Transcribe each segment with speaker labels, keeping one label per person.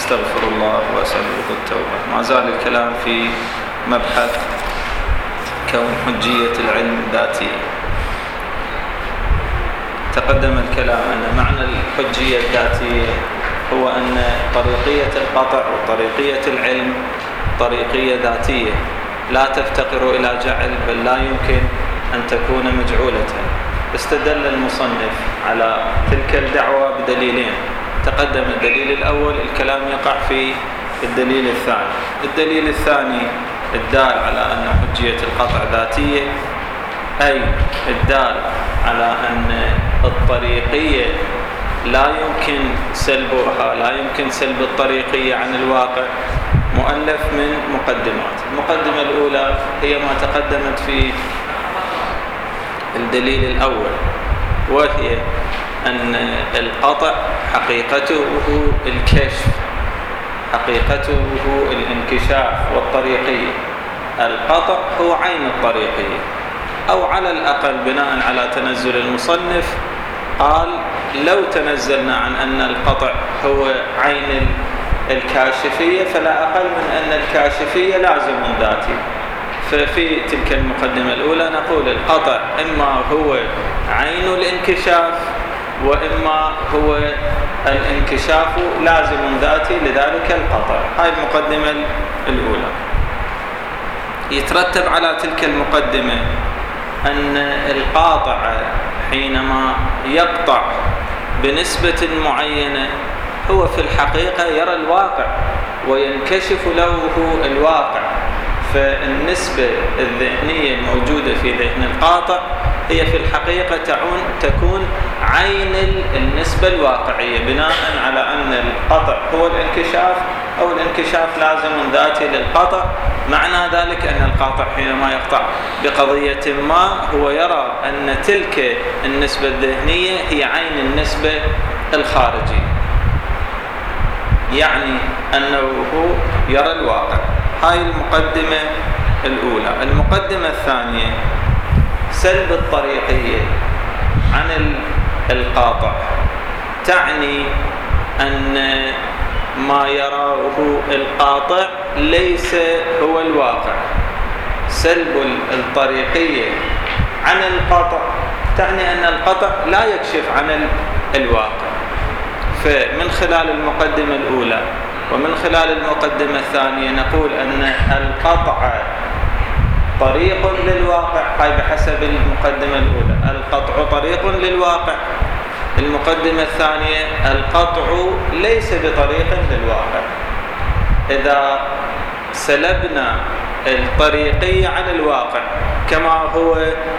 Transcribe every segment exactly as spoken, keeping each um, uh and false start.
Speaker 1: أستغفر الله وأسأله التوبة. ما زال الكلام في مبحث كون حجية العلم ذاتية. تقدم الكلام أن معنى الحجية الذاتية هو أن طريقية القطع وطريقية العلم طريقية ذاتية لا تفتقر إلى جعل، بل لا يمكن أن تكون مجعولة. استدل المصنف على تلك الدعوة بدليلين. تقدم الدليل الأول، الكلام يقع في الدليل الثاني. الدليل الثاني الدال على أن حجية القطع ذاتية، أي الدال على أن الطريقية لا يمكن سلبها، لا يمكن سلب الطريقية عن الواقع، مؤلف من مقدمات. المقدمة الأولى هي ما تقدمت في الدليل الأول، وهي أن القطع حقيقته الكشف، حقيقته الانكشاف والطريقية. القطع هو عين الطريقية، أو على الأقل بناء على تنزل المصنف قال لو تنزلنا عن أن القطع هو عين الكاشفية فلا أقل من أن الكاشفية لازم ذاتي. ففي تلك المقدمة الأولى نقول القطع إما هو عين الانكشاف وإما هو الانكشاف لازم ذاتي، لذلك القطع. هاي المقدمة الأولى. يترتب على تلك المقدمة أن القاطع حينما يقطع بنسبة معينة هو في الحقيقة يرى الواقع وينكشف له الواقع. فالنسبة الذهنية الموجودة في ذهن القاطع هي في الحقيقة تعون تكون عين النسبة الواقعية، بناء على أن القطع هو الانكشاف أو الانكشاف لازم ذاتي للقطع. معنى ذلك أن القاطع حينما يقطع بقضية ما هو يرى أن تلك النسبة الذهنية هي عين النسبة الخارجية، يعني أنه هو يرى الواقع. هاي المقدمة الأولى. المقدمة الثانية سلب الطريقية عن القاطع، تعني أن ما يراه القاطع ليس هو الواقع. سلب الطريقية عن القاطع تعني أن القطع لا يكشف عن الواقع. فمن خلال المقدمة الأولى ومن خلال المقدمة الثانية نقول أن القطع طريق للواقع، هاي بحسب المقدمة الأولى القطع طريق للواقع. المقدمة الثانية القطع ليس بطريق للواقع. إذا سلبنا الطريقية عن الواقع كما هو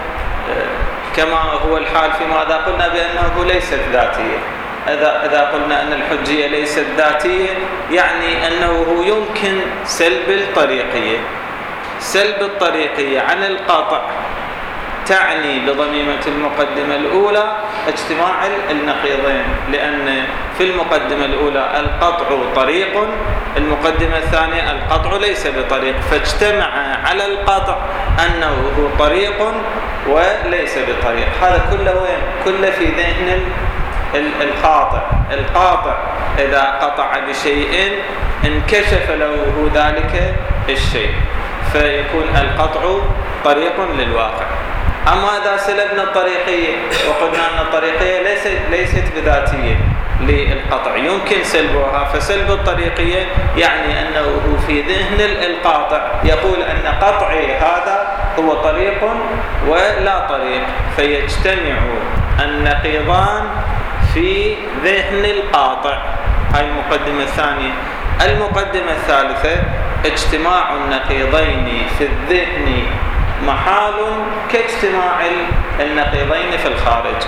Speaker 1: كما هو الحال في ماذا قلنا بأنه ليست ذاتية، إذا إذا قلنا أن الحجية ليست ذاتية يعني أنه يمكن سلب الطريقية. سلب الطريقية عن القطع تعني بضميمة المقدمة الأولى اجتماع النقيضين، لأن في المقدمة الأولى القطع طريق، المقدمة الثانية القطع ليس بطريق، فاجتمع على القطع أنه هو طريق وليس بطريق. هذا كله وين؟ كله في ذهن القاطع. القاطع إذا قطع بشيء انكشف له ذلك الشيء، فيكون القطع طريق للواقع. أما إذا سلبنا الطريقية وقلنا أن الطريقية ليست ليست بذاتية للقطع يمكن سلبها، فسلب الطريقية يعني أنه في ذهن القاطع يقول أن قطعي هذا هو طريق ولا طريق، فيجتمع النقيضان في ذهن القاطع. هاي المقدمة الثانية. المقدمة الثالثة اجتماع النقيضين في الذهن محال كاجتماع النقيضين في الخارج.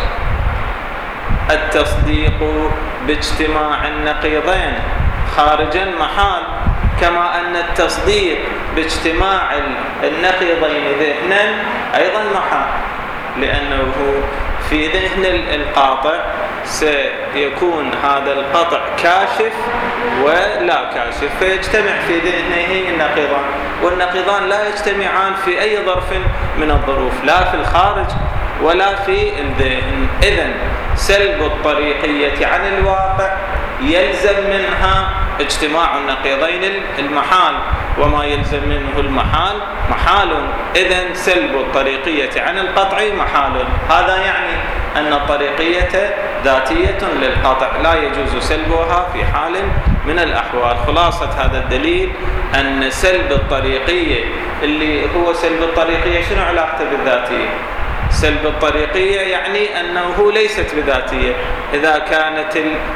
Speaker 1: التصديق باجتماع النقيضين خارجا محال، كما أن التصديق باجتماع النقيضين ذهنا أيضا محال، لأنه في ذهن القاطع سيكون هذا القطع كاشف ولا كاشف، فيجتمع في ذهنه النقيضان، والنقيضان لا يجتمعان في أي ظرف من الظروف، لا في الخارج ولا في الذهن. إذن سلب الطريقية عن الواقع يلزم منها اجتماع النقيضين المحال، وما يلزم منه المحال محال، إذن سلب الطريقية عن القطع محال. هذا يعني أن الطريقية ذاتية للقطع لا يجوز سلبها في حال من الأحوال. خلاصة هذا الدليل أن سلب الطريقية، اللي هو سلب الطريقية شنو علاقته بالذاتية؟ سلب الطريقية يعني أنه ليست بذاتية. إذا كانت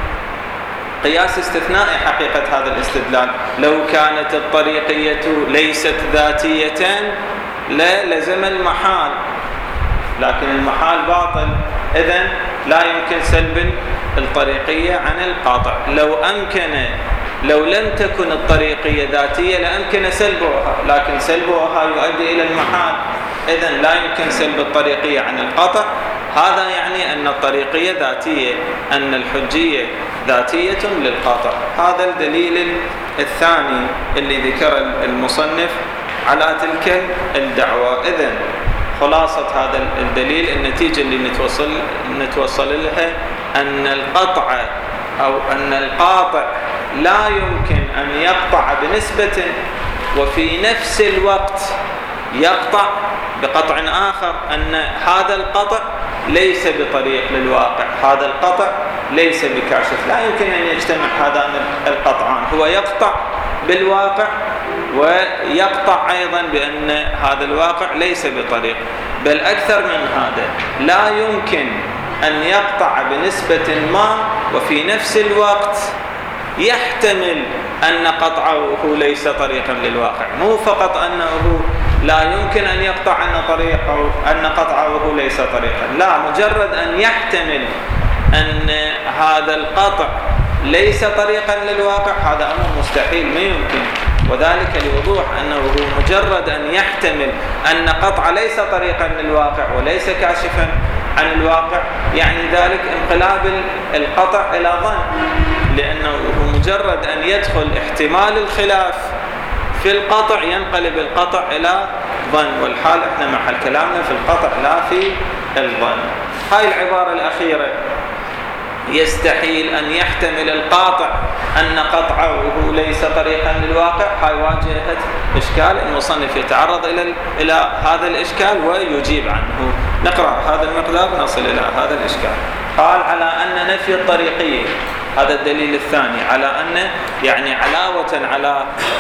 Speaker 1: قياس استثنائي حقيقة هذا الاستدلال، لو كانت الطريقية ليست ذاتية لا لزم المحال، لكن المحال باطل، إذن لا يمكن سلب الطريقية عن القاطع. لو أمكن لو لم تكن الطريقية ذاتية لأمكن سلبها، لكن سلبها يؤدي إلى المحال، إذن لا يمكن سلب الطريقية عن القطع. هذا يعني أن الطريقية ذاتية، أن الحجية ذاتية للقطع. هذا الدليل الثاني اللي ذكر المصنف على تلك الدعوة. إذن خلاصة هذا الدليل، النتيجة اللي نتوصل نتوصل لها أن القطع أو أن القاطع لا يمكن أن يقطع بنسبة وفي نفس الوقت يقطع بقطع آخر، أن هذا القطع ليس بطريق للواقع، هذا القطع ليس بكاشف. لا يمكن أن يجتمع هذان القطعان، هو يقطع بالواقع ويقطع أيضا بأن هذا الواقع ليس بطريق. بل أكثر من هذا، لا يمكن أن يقطع بنسبة ما وفي نفس الوقت يحتمل أن قطعه ليس طريقا للواقع. مو فقط أنه لا يمكن أن يقطع أن طريقه أن قطعه ليس طريقا، لا، مجرد أن يحتمل أن هذا القطع ليس طريقا للواقع هذا أمر مستحيل، ما يمكن. وذلك لوضوح أنه مجرد أن يحتمل أن قطع ليس طريقا للواقع وليس كاشفا عن الواقع، يعني ذلك انقلاب القطع إلى ظن، لأنه مجرد أن يدخل احتمال الخلاف في القطع ينقلب القطع إلى ظن، والحال احنا محل كلامنا في القطع لا في الظن. هاي العبارة الأخيرة، يستحيل أن يحتمل القاطع أن قطعه ليس طريقا للواقع، هاي واجهة إشكال. المصنف يتعرض إلى إلى هذا الإشكال ويجيب عنه. نقرأ هذا المقدار نصل إلى هذا الإشكال. قال على أن نفي الطريقية، هذا الدليل الثاني، على أن يعني علاوة على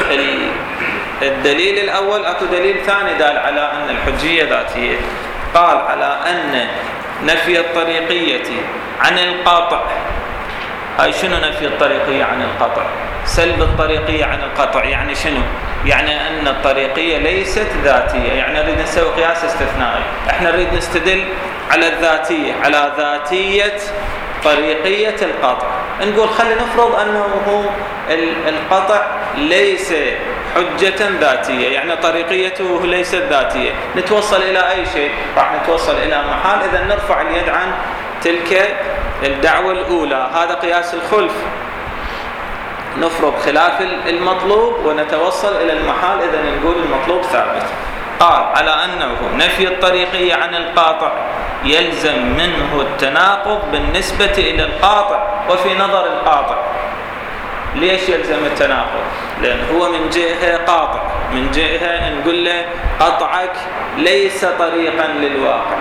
Speaker 1: الدليل الأول أكو دليل ثاني دال على أن الحجية ذاتية. قال على أن نفي الطريقية عن القطع. هاي شنو نفي الطريقية عن القطع؟ سلب الطريقية عن القطع يعني شنو؟ يعني أن الطريقية ليست ذاتية، يعني نريد نسوي قياس استثنائي، احنا نريد نستدل على الذاتية، على ذاتية طريقية القطع. نقول خلينا نفرض أنه القطع ليس حجة ذاتية، يعني طريقيته ليست ذاتية، نتوصل إلى أي شيء؟ راح نتوصل إلى محال. إذا نرفع اليد عن تلك الدعوة الأولى، هذا قياس الخلف، نفرض خلاف المطلوب ونتوصل إلى المحال، إذا نقول المطلوب ثابت. قال على أنه نفي الطريقية عن القاطع يلزم منه التناقض بالنسبة إلى القاطع وفي نظر القاطع. ليش يلزم التناقض؟ لأن هو من جهة قاطع، من جهة نقول له قطعك ليس طريقا للواقع،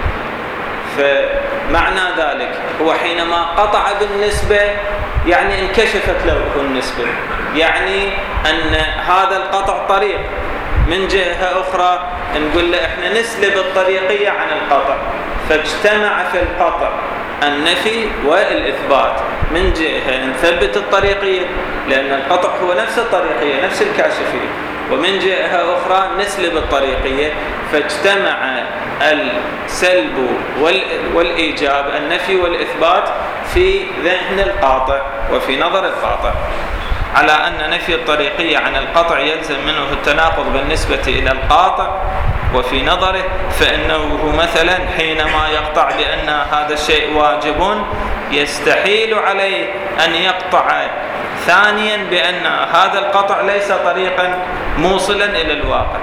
Speaker 1: فمعنى ذلك هو حينما قطع بالنسبة يعني انكشفت له النسبة، يعني أن هذا القطع طريق. من جهة أخرى نقول له إحنا نسلب الطريقية عن القطع، فاجتمع في القطع النفي والإثبات. من جهة نثبت الطريقية لأن القطع هو نفس الطريقية نفس الكاشفية، ومن جهة أخرى نسلب الطريقية، فاجتمع السلب والإيجاب، النفي والإثبات في ذهن القاطع وفي نظر القاطع. على أن نفي الطريقية عن القطع يلزم منه التناقض بالنسبة إلى القاطع وفي نظره، فإنه مثلا حينما يقطع بأن هذا الشيء واجب يستحيل عليه أن يقطع ثانيا بأن هذا القطع ليس طريقا موصلا إلى الواقع،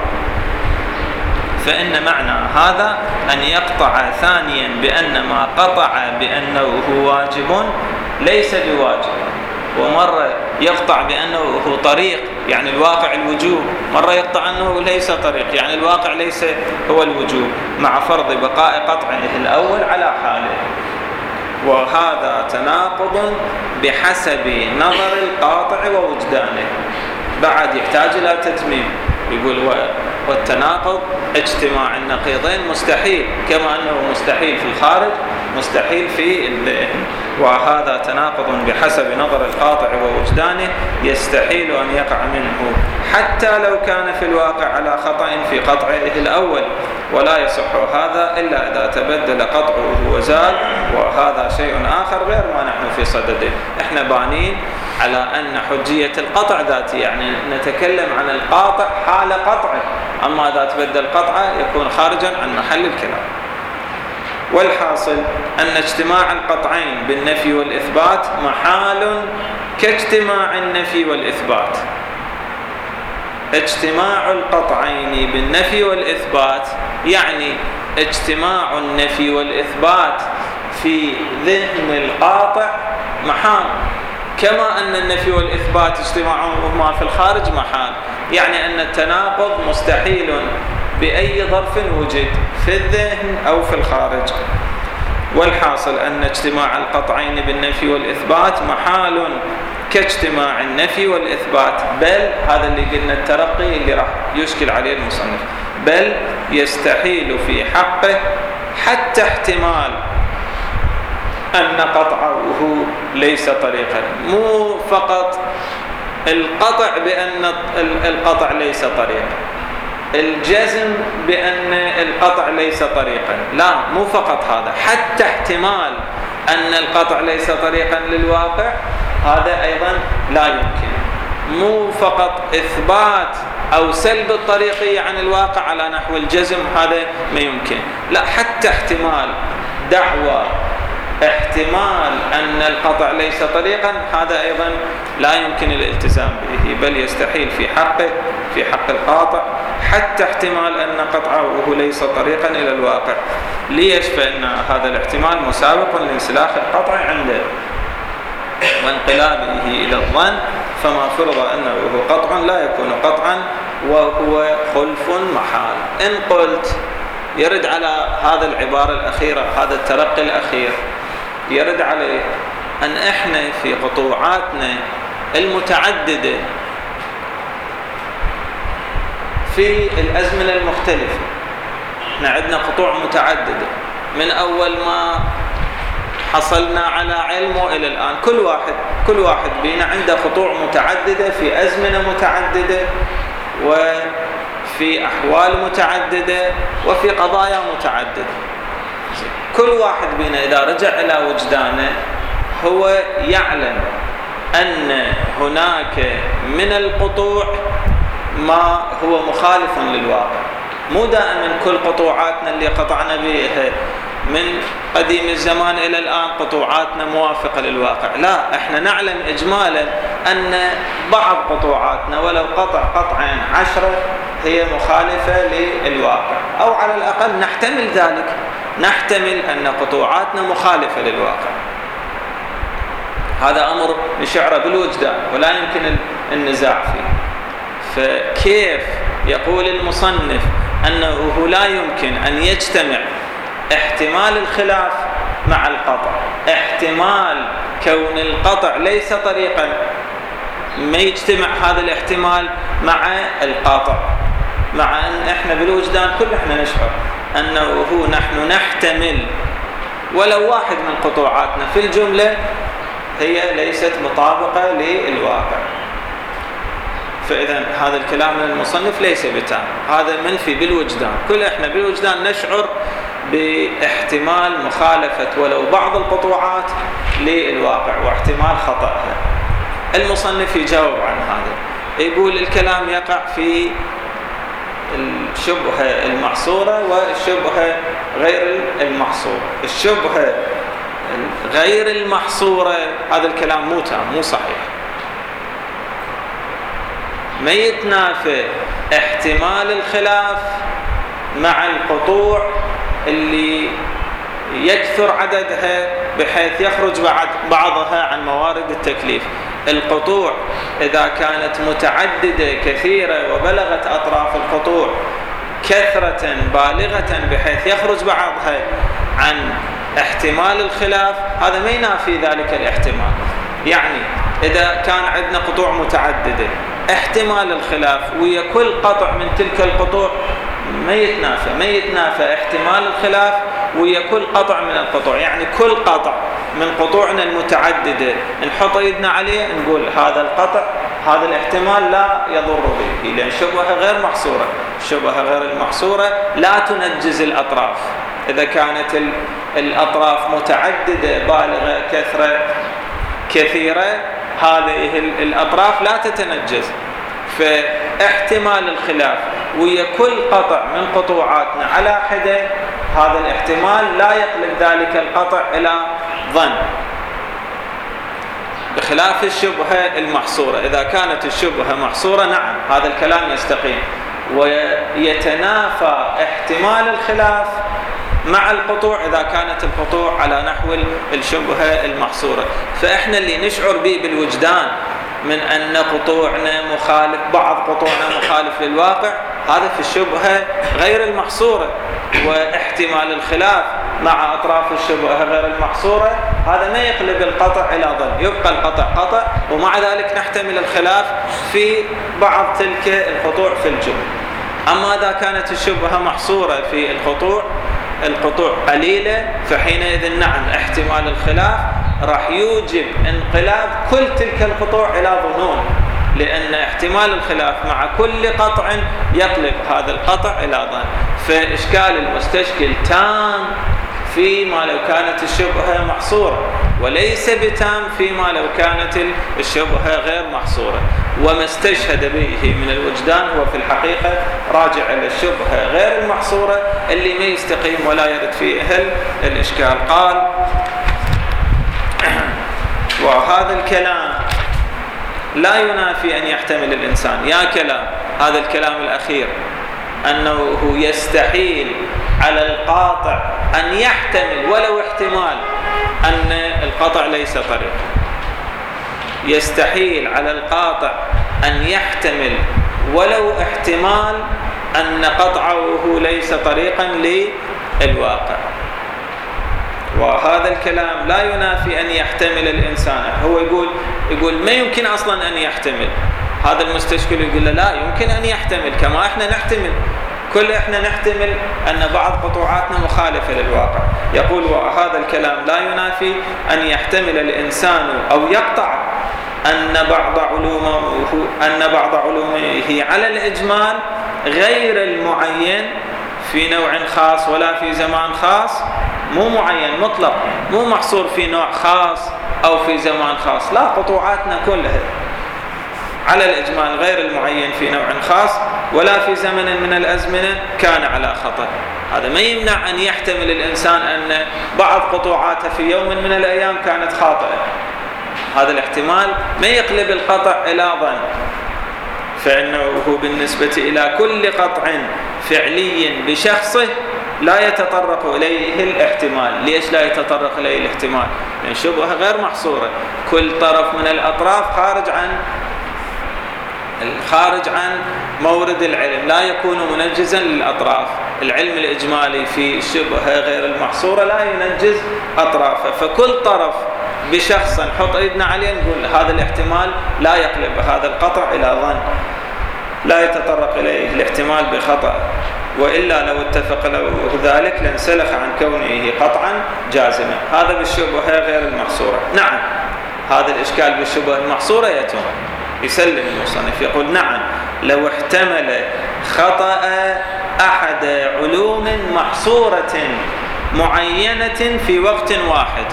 Speaker 1: فإن معنى هذا أن يقطع ثانيا بأن ما قطع بأنه واجب ليس بواجب، ومرة يقطع بأنه هو طريق يعني الواقع الوجوب، مرة يقطع أنه ليس طريق يعني الواقع ليس هو الوجوب، مع فرض بقاء قطعه الأول على حاله. وهذا تناقض بحسب نظر القاطع ووجدانه، بعد يحتاج إلى تتميم. يقول والتناقض اجتماع النقيضين مستحيل، كما أنه مستحيل في الخارج مستحيل في الذهن. وهذا تناقض بحسب نظر القاطع ووجدانه يستحيل أن يقع منه حتى لو كان في الواقع على خطأ في قطعه الأول، ولا يصح هذا إلا إذا تبدل قطعه وزال، وهذا شيء آخر غير ما نحن في صدده. احنا بانين على أن حجية القطع ذاتي، يعني نتكلم عن القاطع حال قطعه، أما إذا تبدل قطعه يكون خارجا عن محل الكلام. والحاصل أن اجتماع القطعين بالنفي والإثبات محال كاجتماع النفي والإثبات. اجتماع القطعين بالنفي والإثبات يعني اجتماع النفي والإثبات في ذهن القاطع محال، كما أن النفي والإثبات اجتماعهما في الخارج محال، يعني أن التناقض مستحيل بأي ظرف وجد في الذهن أو في الخارج. والحاصل أن اجتماع القطعين بالنفي والإثبات محال كاجتماع النفي والإثبات، بل هذا اللي قلنا الترقي اللي راح يشكل عليه المصنف، بل يستحيل في حقه حتى احتمال أن قطعه ليس طريقا، مو فقط القطع بأن القطع ليس طريقا، الجزم بأن القطع ليس طريقا، لا مو فقط هذا، حتى احتمال أن القطع ليس طريقا للواقع هذا أيضا لا يمكن. مو فقط إثبات أو سلب الطريقية عن الواقع على نحو الجزم هذا ما يمكن، لا حتى احتمال دعوة احتمال أن القطع ليس طريقا هذا أيضا لا يمكن الالتزام به، بل يستحيل في حقه في حق القاطع حتى احتمال أن قطعه ليس طريقا إلى الواقع. ليش؟ فإن هذا الاحتمال مسابق لانسلاخ القطع عنده وانقلابه إلى الظن، فما فرض أنه هو قطع لا يكون قطعا وهو خلف محال. إن قلت يرد على هذا العبارة الأخيرة، هذا الترقي الأخير يرد عليه أن إحنا في قطوعاتنا المتعددة في الأزمنة المختلفة، إحنا عندنا قطوع متعددة من أول ما حصلنا على علم إلى الآن، كل واحد كل واحد بينا عنده قطوع متعددة في أزمنة متعددة وفي أحوال متعددة وفي قضايا متعددة. كل واحد بينا إذا رجع إلى وجدانه هو يعلم أن هناك من القطوع ما هو مخالف للواقع. مو دائما كل قطوعاتنا اللي قطعنا بها من قديم الزمان إلى الآن قطوعاتنا موافقة للواقع، لا، احنا نعلم إجمالا أن بعض قطوعاتنا ولو قطع قطعين عشرة هي مخالفة للواقع، أو على الأقل نحتمل ذلك، نحتمل أن قطوعاتنا مخالفة للواقع. هذا أمر نشعره بالوجدان ولا يمكن النزاع فيه. فكيف يقول المصنف أنه لا يمكن أن يجتمع احتمال الخلاف مع القطع، احتمال كون القطع ليس طريقا ما يجتمع هذا الاحتمال مع القاطع، مع أن احنا بالوجدان كل احنا نشعر أنه هو نحن نحتمل ولو واحد من قطوعاتنا في الجملة هي ليست مطابقة للواقع. فإذا هذا الكلام من المصنف ليس بتام، هذا منفي بالوجدان، كل احنا بالوجدان نشعر باحتمال مخالفة ولو بعض القطوعات للواقع واحتمال خطأها. المصنف يجاوب عن هذا، يقول الكلام يقع في الشبهة المحصورة والشبهة غير المحصورة. الشبهة غير المحصورة هذا الكلام مو تام، مو صحيح، ما يتنافى احتمال الخلاف مع القطوع اللي يكثر عددها بحيث يخرج بعد بعضها عن موارد التكليف. القطوع إذا كانت متعددة كثيرة وبلغت أطراف القطوع كثرة بالغة بحيث يخرج بعضها عن احتمال الخلاف، هذا ما ينافي ذلك الاحتمال. يعني إذا كان عندنا قطوع متعددة احتمال الخلاف ويا كل قطع من تلك القطوع ما يتنافى ما يتنافى احتمال الخلاف ويا كل قطع من القطوع. يعني كل قطع من قطوعنا المتعددة نحط ايدنا عليه نقول هذا القطع هذا الاحتمال لا يضر به، لأن شبهة غير محصورة. الشبهة غير المحصورة لا تنجز الأطراف. إذا كانت الأطراف متعددة بالغة كثرة كثيرة هذه الأطراف لا تتنجز، فاحتمال الخلاف ويا كل قطع من قطوعاتنا على حدة هذا الاحتمال لا يقلب ذلك القطع إلى ظن، بخلاف الشبهة المحصورة. إذا كانت الشبهة محصورة نعم هذا الكلام يستقيم ويتنافى احتمال الخلاف مع القطوع إذا كانت القطوع على نحو الشبهة المحصورة. فإحنا اللي نشعر به بالوجدان من أن قطوعنا مخالف، بعض قطوعنا مخالف للواقع، هذا في الشبهة غير المحصورة. واحتمال الخلاف مع أطراف الشبهة غير المحصورة هذا ما يقلب القطع إلى ظن، يبقى القطع قطع ومع ذلك نحتمل الخلاف في بعض تلك القطوع في الجملة. أما إذا كانت الشبهة محصورة في القطوع القطوع قليلة فحينئذ نعم احتمال الخلاف راح يوجب انقلاب كل تلك القطوع إلى ظنون، لأن احتمال الخلاف مع كل قطع يقلب هذا القطع إلى ظن. فإشكال المستشكل تام فيما لو كانت الشبهة محصورة، وليس بتام فيما لو كانت الشبهة غير محصورة. وما استشهد به من الوجدان هو في الحقيقة راجع إلى الشبهة غير المحصورة اللي ما يستقيم ولا يرد فيها الإشكال. قال وهذا الكلام لا ينافي أن يحتمل الإنسان، يا كلام هذا الكلام الأخير أنه يستحيل على القاطع أن يحتمل ولو احتمال أن القطع ليس طريق. يستحيل على القاطع أن يحتمل ولو احتمال أن قطعه ليس طريقا للواقع. وهذا الكلام لا ينافي أن يحتمل الإنسان. هو يقول يقول ما يمكن أصلا أن يحتمل. هذا المستشكل يقول له لا يمكن أن يحتمل كما إحنا نحتمل، كل إحنا نحتمل أن بعض قطوعاتنا مخالفة للواقع. يقول وهذا الكلام لا ينافي أن يحتمل الإنسان أو يقطع أن بعض علومه أن بعض علومه على الإجمال غير المعين في نوع خاص ولا في زمان خاص، مو معين مطلق، مو محصور في نوع خاص أو في زمان خاص، لا قطوعاتنا كلها على الإجمال غير المعين في نوع خاص ولا في زمن من الأزمنة كان على خطأ. هذا ما يمنع أن يحتمل الإنسان أن بعض قطوعاته في يوم من الأيام كانت خاطئة، هذا الاحتمال ما يقلب القطع إلى ظن، فإنه بالنسبة إلى كل قطع فعلي بشخصه لا يتطرق إليه الاحتمال. ليش لا يتطرق إليه الاحتمال؟ لأن شبهة غير محصورة، كل طرف من الأطراف خارج عن خارج عن مورد العلم، لا يكون منجزا للأطراف. العلم الإجمالي في الشبهة غير المحصورة لا ينجز أطرافه، فكل طرف بشخص نحط ايدنا عليه نقول هذا الاحتمال لا يقلب هذا القطع إلى ظن، لا يتطرق إليه الاحتمال بخطأ، وإلا لو اتفق له ذلك لانسلخ عن كونه قطعا جازما. هذا بالشبهة غير المحصورة. نعم هذا الإشكال بالشبهة المحصورة يتم يسلم المصنف، يقول نعم لو احتمل خطأ أحد علوم محصورة معينة في وقت واحد.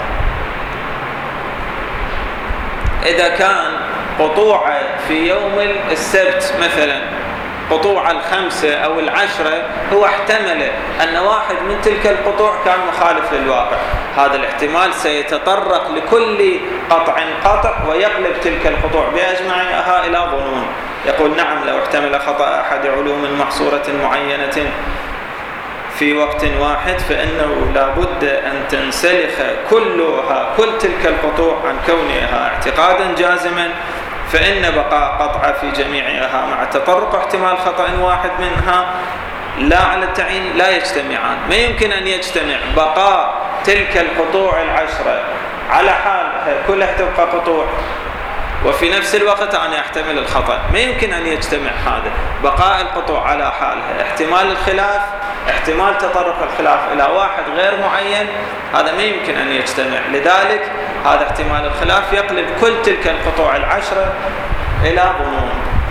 Speaker 1: إذا كان قطوع في يوم السبت مثلا قطوع الخمسة أو العشرة هو احتمل أن واحد من تلك القطوع كان مخالف للواقع، هذا الاحتمال سيتطرق لكل قطع قطع ويقلب تلك القطوع بأجمعها إلى ظنون. يقول نعم لو احتمل خطأ أحد علوم محصورة معينة في وقت واحد فإنه لا بد أن تنسلخ كلها كل تلك القطوع عن كونها اعتقادا جازما، فإن بقاء قطعة في جميعها مع تطرق احتمال خطأ واحد منها لا على التعيين لا يجتمعان. ما يمكن أن يجتمع بقاء تلك القطوع العشرة على حالها كلها تبقى قطوع، وفي نفس الوقت أنا أحتمل الخطأ. ما يمكن أن يجتمع هذا. بقاء القطوع على حالها، احتمال الخلاف، احتمال تطرق الخلاف إلى واحد غير معين، هذا ما يمكن أن يجتمع. لذلك هذا احتمال الخلاف يقلب كل تلك القطوع العشرة إلى ظنون.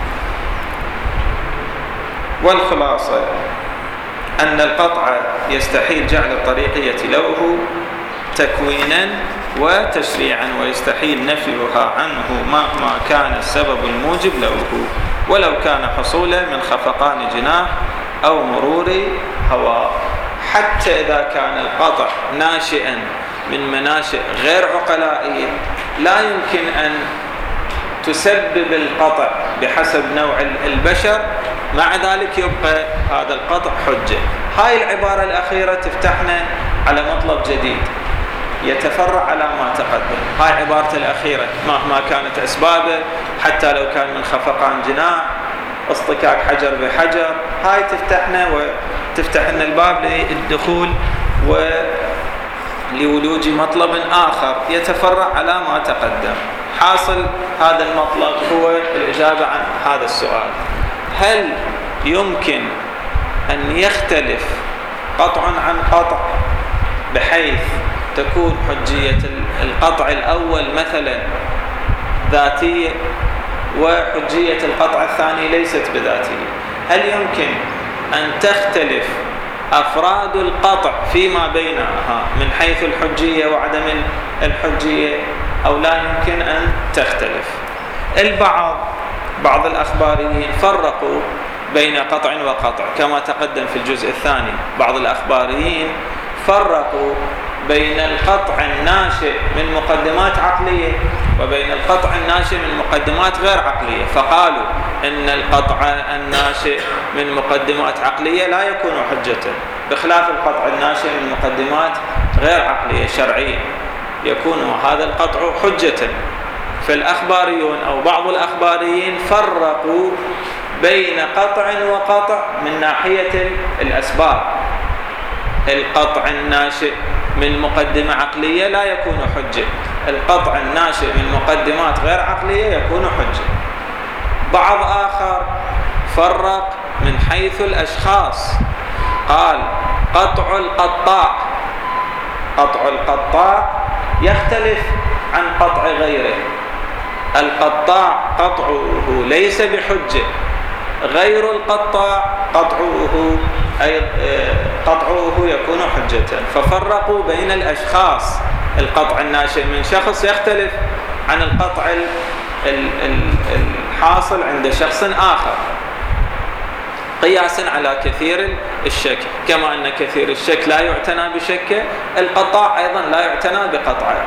Speaker 1: والخلاصة أن القطع يستحيل جعل الطريقية له تكوينا وتشريعا، ويستحيل نفيها عنه مهما كان السبب الموجب له، ولو كان حصوله من خفقان جناح أو مرور هواء. حتى إذا كان القطع ناشئا من مناشئ غير عقلائية لا يمكن أن تسبب القطع بحسب نوع البشر، مع ذلك يبقى هذا القطع حجة. هاي العبارة الأخيرة تفتحنا على مطلب جديد يتفرع على ما تقدم. هاي عبارة الأخيرة مهما كانت أسبابه، حتى لو كان من خفقان جناح، اصطكاك حجر بحجر، هاي تفتحنا وتفتح لنا الباب للدخول ولولوج مطلب آخر يتفرع على ما تقدم. حاصل هذا المطلب هو الإجابة عن هذا السؤال: هل يمكن أن يختلف قطع عن قطع بحيث تكون حجية القطع الأول مثلا ذاتية وحجية القطع الثاني ليست بذاتية؟ هل يمكن أن تختلف أفراد القطع فيما بينها من حيث الحجية وعدم الحجية، أو لا يمكن أن تختلف؟ البعض بعض الأخباريين فرقوا بين قطع وقطع كما تقدم في الجزء الثاني. بعض الأخباريين فرقوا بين القطع الناشئ من مقدمات عقلية وبين القطع الناشئ من مقدمات غير عقلية، فقالوا إن القطع الناشئ من مقدمات عقلية لا يكون حجة، بخلاف القطع الناشئ من مقدمات غير عقلية شرعية يكون هذا القطع حجة. فالأخباريون أو بعض الأخباريين فرقوا بين قطع وقطع من ناحية الأسباب. القطع الناشئ من مقدمة عقلية لا يكون حجة، القطع الناشئ من مقدمات غير عقلية يكون حجة. بعض آخر فرق من حيث الأشخاص، قال قطع القطاع قطع القطاع يختلف عن قطع غيره. القطاع قطعه ليس بحجة، غير القطاع قطعه أي قطعه يكون حجة. ففرقوا بين الأشخاص. القطع الناشئ من شخص يختلف عن القطع الحاصل عند شخص آخر، قياسا على كثير الشك. كما أن كثير الشك لا يعتنى بشكه، القطاع أيضا لا يعتنى بقطعه.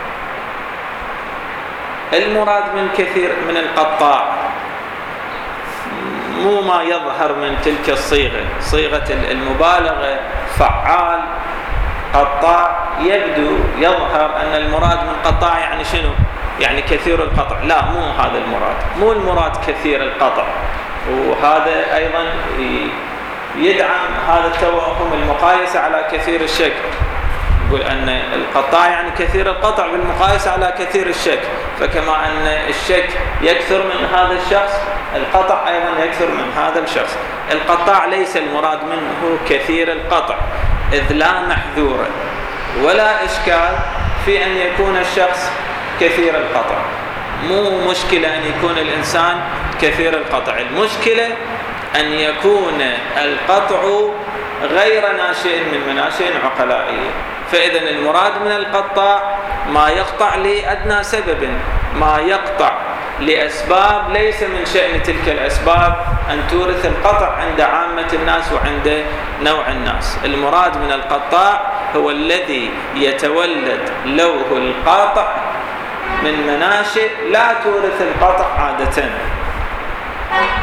Speaker 1: المراد من كثير من القطاع مو ما يظهر من تلك الصيغة، صيغة المبالغة، فعال، قطاع، يبدو يظهر أن المراد من قطاع يعني شنو؟ يعني كثير القطع. لا، مو هذا المراد، مو المراد كثير القطع. وهذا أيضا يدعم هذا التوهم المقايسة على كثير الشك. يقول أن القطاع يعني كثير القطع بالمقايسة على كثير الشك، فكما أن الشك يكثر من هذا الشخص، القطع أيضا يكثر من هذا الشخص. القطاع ليس المراد منه كثير القطع، إذ لا محذور ولا إشكال في أن يكون الشخص كثير القطع. مو مشكلة أن يكون الإنسان كثير القطع، المشكلة أن يكون القطع غير ناشئ من مناشئ عقلائية. فإذا المراد من القطاع ما يقطع لأدنى سبب، ما يقطع لأسباب ليس من شأن تلك الأسباب أن تورث القطع عند عامة الناس وعند نوع الناس. المراد من القطاع هو الذي يتولد لوه القاطع من مناشئ لا تورث القطع عادة.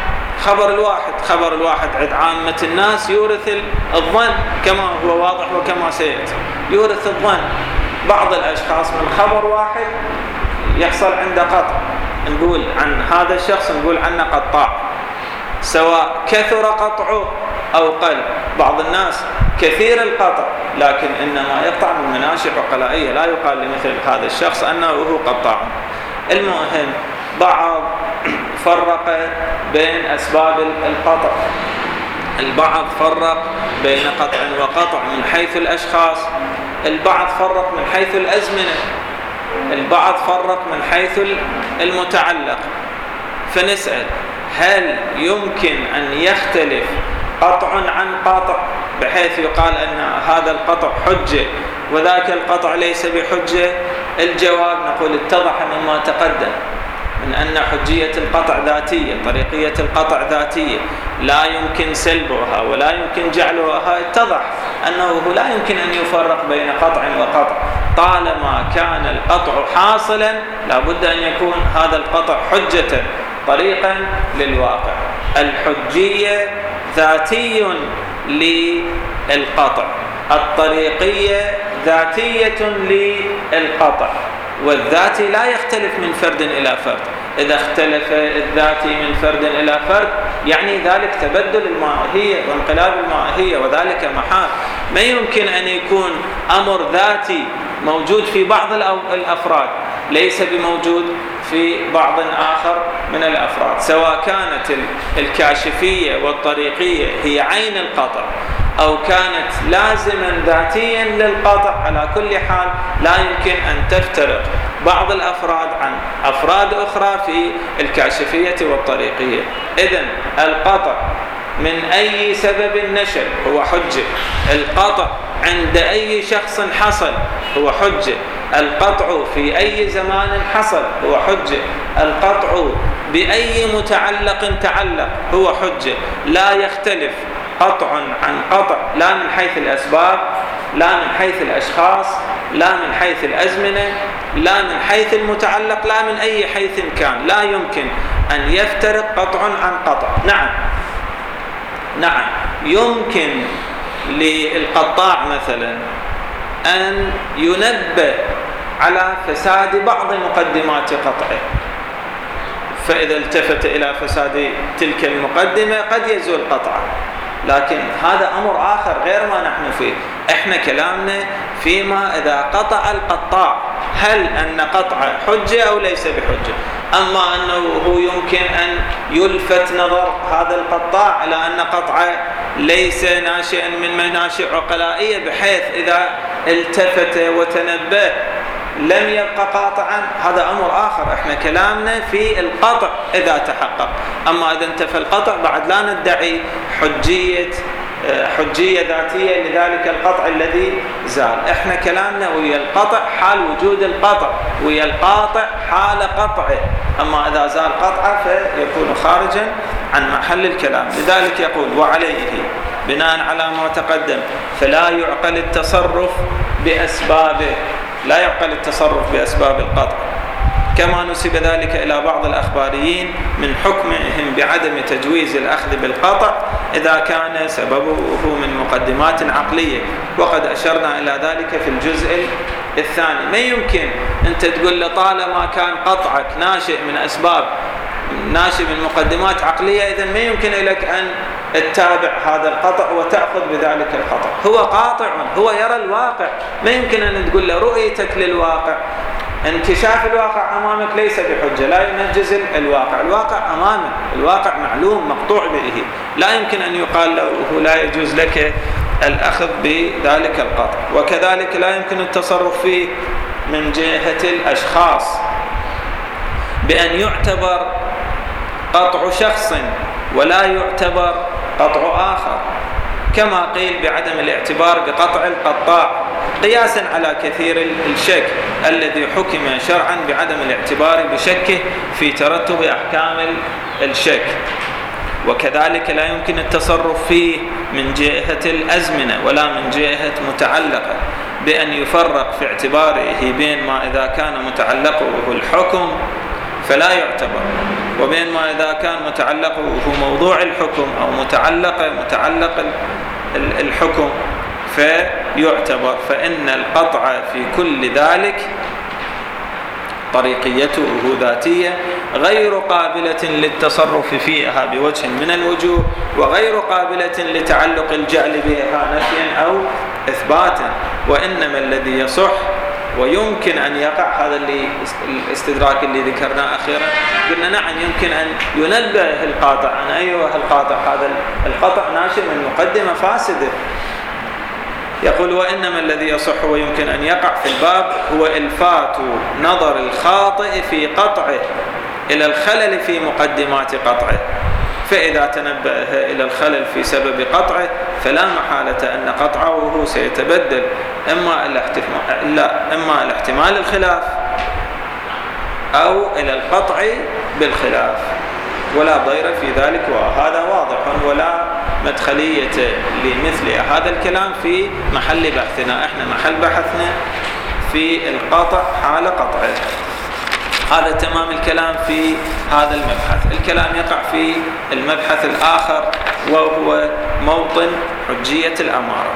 Speaker 1: خبر الواحد خبر الواحد عند عامة الناس يورث الظن كما هو واضح وكما سيأتي، يورث الظن. بعض الأشخاص من خبر واحد يحصل عنده قطع، نقول عن هذا الشخص نقول عنه قطاع، سواء كثر قطعه أو قل. بعض الناس كثير القطع لكن إنما يقطع من مناشئ عقلائية، لا يقال لمثل هذا الشخص أنه هو قطاع. المهم بعض فرق بين أسباب القطع، البعض فرق بين قطع وقطع من حيث الأشخاص، البعض فرق من حيث الأزمنة، البعض فرق من حيث المتعلق. فنسأل هل يمكن أن يختلف قطع عن قطع بحيث يقال أن هذا القطع حجة وذاك القطع ليس بحجة؟ الجواب نقول اتضح مما تقدم من أن حجية القطع ذاتية، طريقية القطع ذاتية، لا يمكن سلبها ولا يمكن جعلها. اتضح أنه لا يمكن أن يفرق بين قطع وقطع، طالما كان القطع حاصلا لابد أن يكون هذا القطع حجة طريقا للواقع. الحجية ذاتي للقطع، الطريقية ذاتية للقطع، والذاتي لا يختلف من فرد إلى فرد. إذا اختلف الذاتي من فرد إلى فرد يعني ذلك تبدل الماهية وانقلاب الماهية، وذلك محال. ما يمكن أن يكون أمر ذاتي موجود في بعض الأفراد ليس بموجود في بعض آخر من الأفراد، سواء كانت الكاشفية والطريقية هي عين القطع أو كانت لازما ذاتيا للقطع. على كل حال لا يمكن أن تفترق بعض الأفراد عن أفراد أخرى في الكاشفية والطريقية. إذن القطع من أي سبب نشأ هو حجة، القطع عند أي شخص حصل هو حجة، القطع في أي زمان حصل هو حجة، القطع بأي متعلق تعلق هو حجة. لا يختلف قطع عن قطع لا من حيث الأسباب، لا من حيث الأشخاص، لا من حيث الأزمنة، لا من حيث المتعلق، لا من أي حيث كان. لا يمكن أن يفترق قطع عن قطع. نعم نعم يمكن للقطاع مثلا أن ينبه على فساد بعض مقدمات قطعه، فإذا التفت إلى فساد تلك المقدمة قد يزول قطعه، لكن هذا أمر آخر غير ما نحن فيه. إحنا كلامنا فيما إذا قطع القطاع، هل أن قطعه حجة أو ليس بحجة؟ أما أنه هو يمكن أن يلفت نظر هذا القطاع إلى أن قطعه ليس ناشئا من مناشئ عقلائية بحيث إذا التفت وتنبه لم يبقى قاطعا، هذا أمر آخر. إحنا كلامنا في القطع إذا تحقق. أما إذا انتفى القطع بعد لا ندعي حجية حجية ذاتية لذلك القطع الذي زال. إحنا كلامنا ويا القطع حال وجود القطع، ويا القاطع حال قطعه. أما إذا زال قطعه فيكون خارجا عن محل الكلام. لذلك يقول وعليه بناء على ما تقدم فلا يعقل التصرف بأسبابه، لا يعقل التصرف بأسباب القطع، كما نسب ذلك إلى بعض الأخباريين من حكمهم بعدم تجويز الأخذ بالقطع إذا كان سببه من مقدمات عقلية، وقد أشرنا إلى ذلك في الجزء الثاني. ما يمكن أنت تقول لطالما كان قطعك ناشئ من أسباب ناشئ من مقدمات عقلية إذن ما يمكن لك أن تتابع هذا القطع وتأخذ بذلك القطع. هو قاطع، هو يرى الواقع، ما يمكن أن تقول له رؤيتك للواقع، انكشاف الواقع أمامك ليس بحجة، لا ينجز الواقع، الواقع أمامك، الواقع معلوم مقطوع به، لا يمكن أن يقال له لا يجوز لك الأخذ بذلك القطع. وكذلك لا يمكن التصرف فيه من جهة الأشخاص بأن يعتبر قطع شخص ولا يعتبر قطع آخر، كما قيل بعدم الاعتبار بقطع القطاع قياسا على كثير الشك الذي حكم شرعا بعدم الاعتبار بشكه في ترتب أحكام الشك. وكذلك لا يمكن التصرف فيه من جهة الأزمنة ولا من جهة متعلقة بأن يفرق في اعتباره بين ما إذا كان متعلقه الحكم فلا يعتبر وبين ما إذا كان متعلقه هو موضوع الحكم أو متعلق متعلق الحكم فيعتبر، فإن القطع في كل ذلك طريقيته ذاتية غير قابلة للتصرف فيها بوجه من الوجوه، وغير قابلة لتعلق الجعل بها نفيا أو إثباتا، وإنما الذي يصح ويمكن أن يقع، هذا اللي الاستدراك اللي ذكرناه أخيرا، قلنا نعم يمكن أن ينبه القاطع عن أيها القاطع هذا القطع ناشئ من مقدمة فاسدة. يقول وإنما الذي يصح ويمكن أن يقع في الباب هو إلفات نظر الخاطئ في قطعه إلى الخلل في مقدمات قطعه، فإذا تنبه إلى الخلل في سبب قطعه فلا محالة أن قطعه سيتبدل إما إما الاحتمال الخلاف أو إلى القطع بالخلاف، ولا ضير في ذلك، وهذا واضح ولا مدخلية لمثل هذا الكلام في محل بحثنا. احنا محل بحثنا في القطع حال قطعه. هذا تمام الكلام في هذا المبحث. الكلام يقع في المبحث الآخر وهو موطن حجية الأمارة.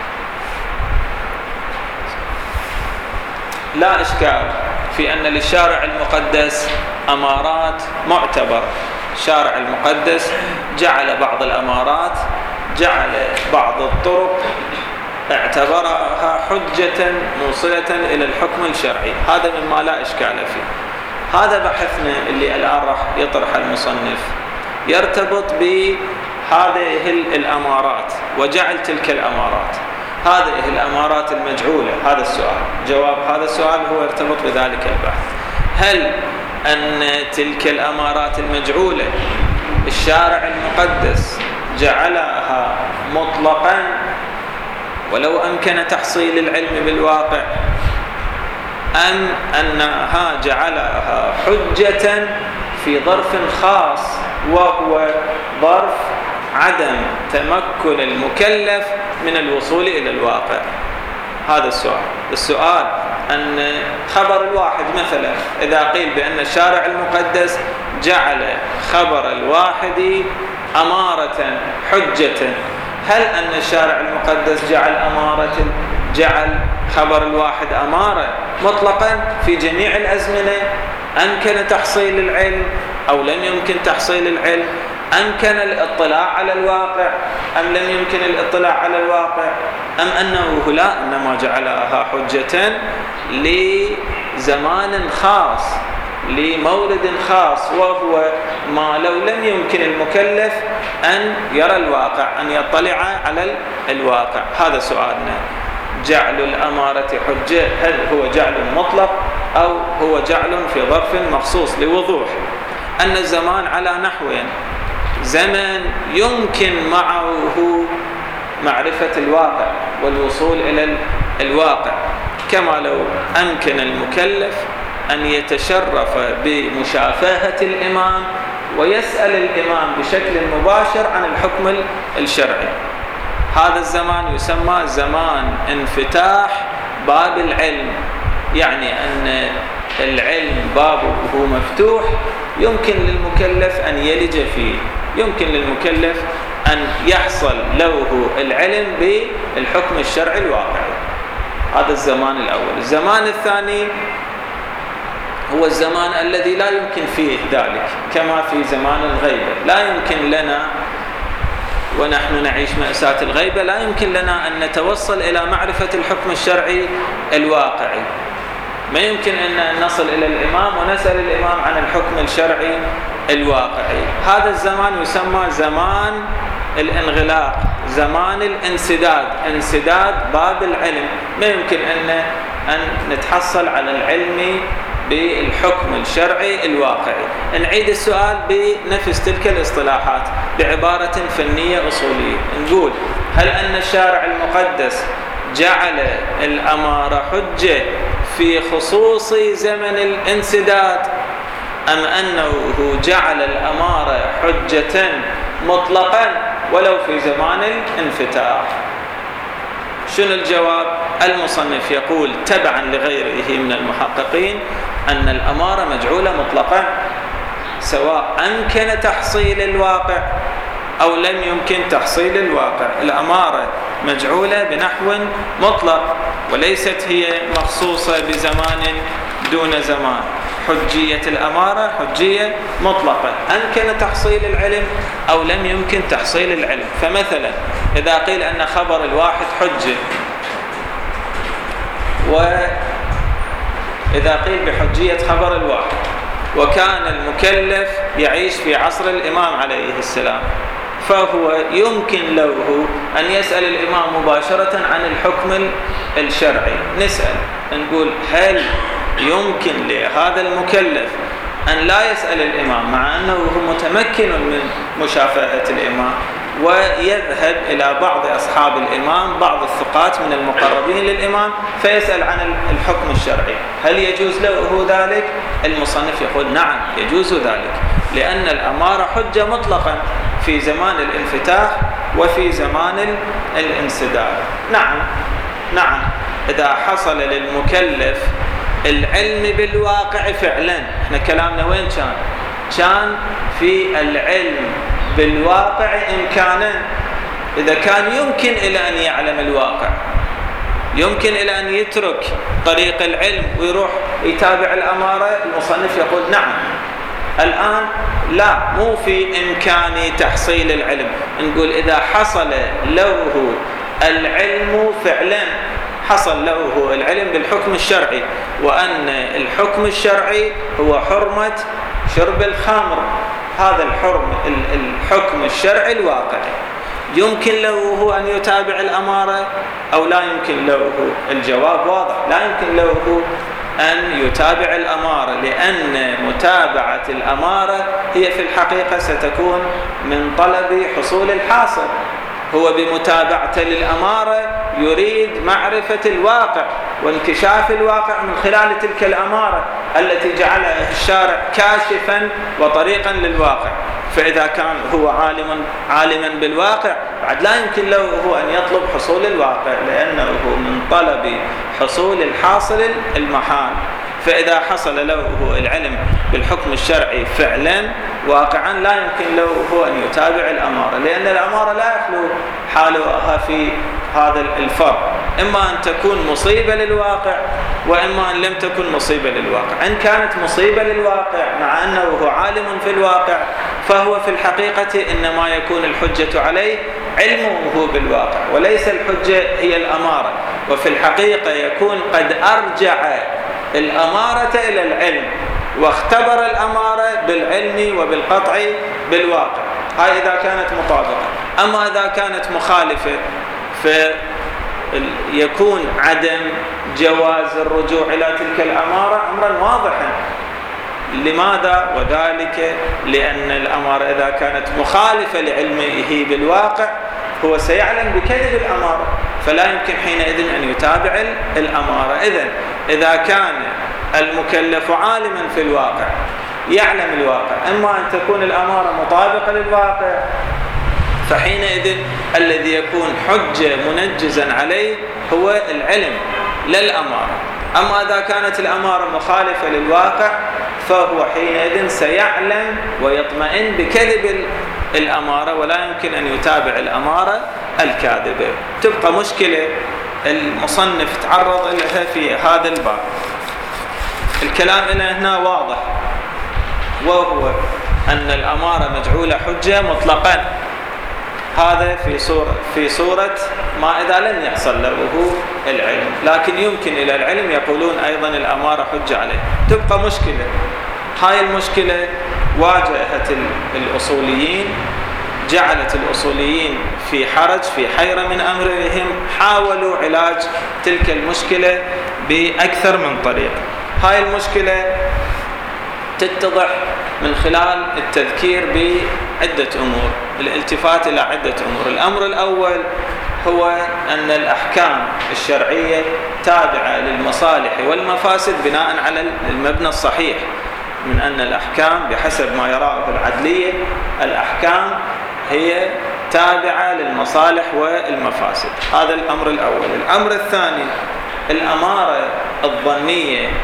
Speaker 1: لا إشكال في أن للشارع المقدس أمارات معتبرة. الشارع المقدس جعل بعض الأمارات، جعل بعض الطرق اعتبرها حجة موصلة إلى الحكم الشرعي، هذا مما لا إشكال فيه. هذا بحثنا اللي الآن راح يطرح المصنف يرتبط بهذه الأمارات وجعل تلك الأمارات. هذه الأمارات المجعولة، هذا السؤال، جواب هذا السؤال هو يرتبط بذلك البحث. هل أن تلك الأمارات المجعولة الشارع المقدس جعلها مطلقا ولو أمكن تحصيل العلم بالواقع، أم أنها جعلها حجة في ظرف خاص وهو ظرف عدم تمكن المكلف من الوصول إلى الواقع؟ هذا السؤال. السؤال أن خبر الواحد مثلا، إذا قيل بأن الشارع المقدس جعل خبر الواحد أمارة حجة، هل أن الشارع المقدس جعل أمارة جعل خبر الواحد أمارة مطلقا في جميع الأزمنة؟ أمكن تحصيل العلم أو لم يمكن تحصيل العلم؟ أمكن الاطلاع على الواقع أم لم يمكن الاطلاع على الواقع؟ أم أنه لا، إنما جعلها حجة لزمان خاص لمورد خاص، وهو ما لو لم يمكن المكلف أن يرى الواقع، أن يطلع على الواقع. هذا سؤالنا. جعل الأمارة حجة، هل هو جعل مطلق أو هو جعل في ظرف مخصوص؟ لوضوح أن الزمان على نحوين: زمن يمكن معه معرفة الواقع والوصول إلى الواقع، كما لو أمكن المكلف أن يتشرف بمشافهة الإمام ويسأل الإمام بشكل مباشر عن الحكم الشرعي. هذا الزمان يسمى زمان انفتاح باب العلم، يعني أن العلم بابه مفتوح، يمكن للمكلف أن يلج فيه، يمكن للمكلف أن يحصل له العلم بالحكم الشرعي الواقعي. هذا الزمان الأول. الزمان الثاني هو الزمان الذي لا يمكن فيه ذلك، كما في زمان الغيبة. لا يمكن لنا ونحن نعيش مأساة الغيبة، لا يمكن لنا أن نتوصل إلى معرفة الحكم الشرعي الواقعي. ما يمكن أن نصل إلى الإمام ونسأل الإمام عن الحكم الشرعي الواقعي. هذا الزمان يسمى زمان الانغلاق، زمان الانسداد، انسداد باب العلم. ما يمكن أن أن نتحصل على العلم بالحكم الشرعي الواقعي. نعيد السؤال بنفس تلك الاصطلاحات بعبارة فنية أصولية، نقول: هل أن الشارع المقدس جعل الأمارة حجة في خصوص زمن الانسداد، أم أنه جعل الأمارة حجة مطلقا ولو في زمان الانفتاح؟ شنو الجواب؟ المصنف يقول تبعا لغيره من المحققين أن الأمارة مجعولة مطلقا، سواء أمكن تحصيل الواقع أو لم يمكن تحصيل الواقع. الأمارة مجعولة بنحو مطلق وليست هي مخصوصة بزمان دون زمان. حجية الأمارة حجية مطلقة، أمكن تحصيل العلم أو لم يمكن تحصيل العلم. فمثلا إذا قيل أن خبر الواحد حجة، وإذا قيل بحجية خبر الواحد وكان المكلف يعيش في عصر الإمام عليه السلام، فهو يمكن له أن يسأل الإمام مباشرة عن الحكم الشرعي. نسأل نقول هل يمكن لهذا المكلف أن لا يسأل الإمام مع أنه هو متمكن من مشافهة الإمام، ويذهب إلى بعض أصحاب الإمام بعض الثقات من المقربين للإمام فيسأل عن الحكم الشرعي؟ هل يجوز له ذلك؟ المصنف يقول نعم يجوز ذلك، لأن الأمارة حجة مطلقا في زمان الانفتاح وفي زمان الانسداد. نعم نعم إذا حصل للمكلف العلم بالواقع فعلا. احنا كلامنا وين كان؟ كان في العلم بالواقع إمكانا. إذا كان يمكن إلى أن يعلم الواقع، يمكن إلى أن يترك طريق العلم ويروح يتابع الأمارة، المصنف يقول نعم. الآن لا، مو في إمكاني تحصيل العلم. نقول إذا حصل له العلم فعلا، حصل له العلم بالحكم الشرعي، وأن الحكم الشرعي هو حرمة شرب الخمر، هذا الحرم الحكم الشرعي الواقعي، يمكن له أن يتابع الأمارة أو لا يمكن له؟ الجواب واضح، لا يمكن له أن يتابع الأمارة، لأن متابعة الأمارة هي في الحقيقة ستكون من طلب حصول الحاصل. هو بمتابعة للأمارة يريد معرفة الواقع وانكشاف الواقع من خلال تلك الأمارة التي جعلها الشارع كاشفا وطريقا للواقع. فإذا كان هو عالما عالما بالواقع بعد لا يمكن له هو أن يطلب حصول الواقع، لأنه من طلب حصول الحاصل المحال. فإذا حصل له العلم بالحكم الشرعي فعلا واقعا لا يمكن له هو أن يتابع الأمارة، لأن الأمارة لا يخلو حالها في هذا الفرق، إما أن تكون مصيبة للواقع وإما أن لم تكن مصيبة للواقع. إن كانت مصيبة للواقع مع أنه هو عالم في الواقع فهو في الحقيقة إنما يكون الحجة عليه علمه بالواقع وليس الحجة هي الأمارة، وفي الحقيقة يكون قد أرجع الأمارة إلى العلم واختبر الأمارة بالعلم وبالقطع بالواقع. هاي إذا كانت مطابقة. أما إذا كانت مخالفة فيكون عدم جواز الرجوع إلى تلك الأمارة أمرا واضحا. لماذا؟ وذلك لأن الأمارة إذا كانت مخالفة لعلمه بالواقع هو سيعلم بكذب الأمارة، فلا يمكن حينئذ أن يتابع الأمارة. إذن إذا كان المكلف عالما في الواقع يعلم الواقع، إما أن تكون الأمارة مطابقة للواقع فحينئذ الذي يكون حجة منجزا عليه هو العلم لا الأمارة. أما إذا كانت الأمارة مخالفة للواقع فهو حينئذ سيعلم ويطمئن بكذب الأمارة ولا يمكن أن يتابع الأمارة الكاذبة. تبقى مشكلة المصنف تعرض لها في هذا الباب. الكلام إلى هنا واضح، وهو أن الأمارة مجعولة حجة مطلقا. هذا في صورة في صورة ما إذا لم يحصل له العلم، لكن يمكن إلى العلم يقولون أيضا الأمارة حجة عليه. تبقى مشكلة. هاي المشكلة واجهت الأصوليين، جعلت الأصوليين في حرج في حيرة من أمرهم، حاولوا علاج تلك المشكلة بأكثر من طريق. هاي المشكلة تتضح من خلال التذكير بعدة أمور، الالتفات إلى عدة أمور. الأمر الأول هو أن الأحكام الشرعية تابعة للمصالح والمفاسد بناء على المبنى الصحيح من أن الأحكام بحسب ما يراه العدلية الأحكام هي تابعة للمصالح والمفاسد. هذا الأمر الأول. الأمر الثاني الأمارة الظنية